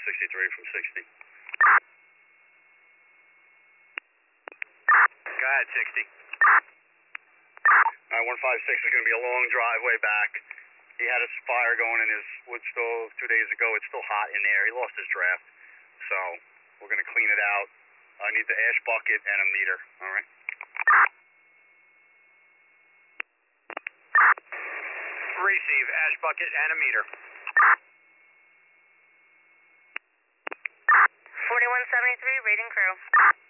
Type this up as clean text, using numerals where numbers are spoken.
163 from 60. Go ahead, 60. 156 is going to be a long driveway back. He had a fire going in his wood stove 2 days ago. It's still hot in there. He lost his draft. So we're going to clean it out. I need the ash bucket and a meter. All right. Receive ash bucket and a meter. 4173, rating crew.